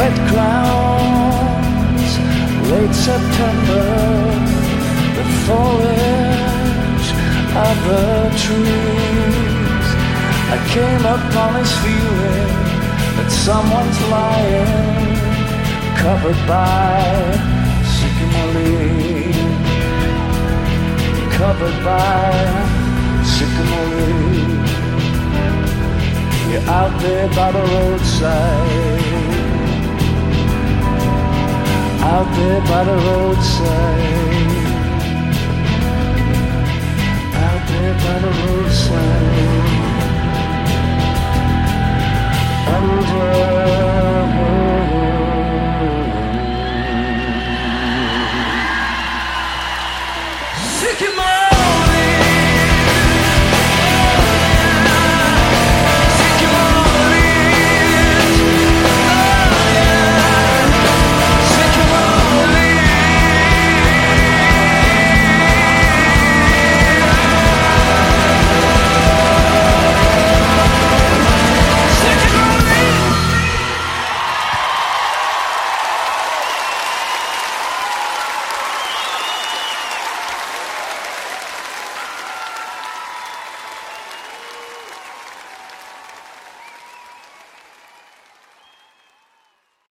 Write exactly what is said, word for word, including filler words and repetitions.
wet grounds, late September, the foliage of the trees. I came upon this feeling that someone's lying, covered by sycamore leaves, covered by sycamore leaves. You're out there by the roadside, out there by the roadside, out there by the roadside, under